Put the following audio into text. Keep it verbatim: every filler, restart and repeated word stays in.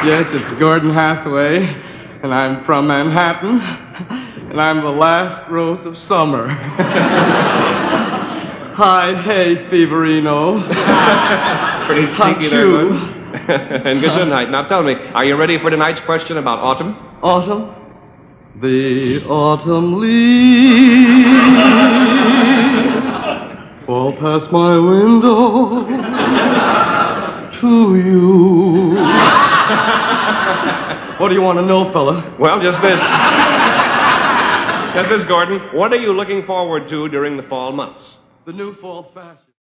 Yes, it's Gordon Hathaway, and I'm from Manhattan, and I'm the last rose of summer. Hi, hey, Feverino. Pretty sneaky there, Gordon. And good night. Now tell me, are you ready for tonight's question about autumn? Autumn? The autumn leaves fall past my window to you. What do you want to know, fella? Well, just this. Just this, Gordon. What are you looking forward to during the fall months? The new fall fashion.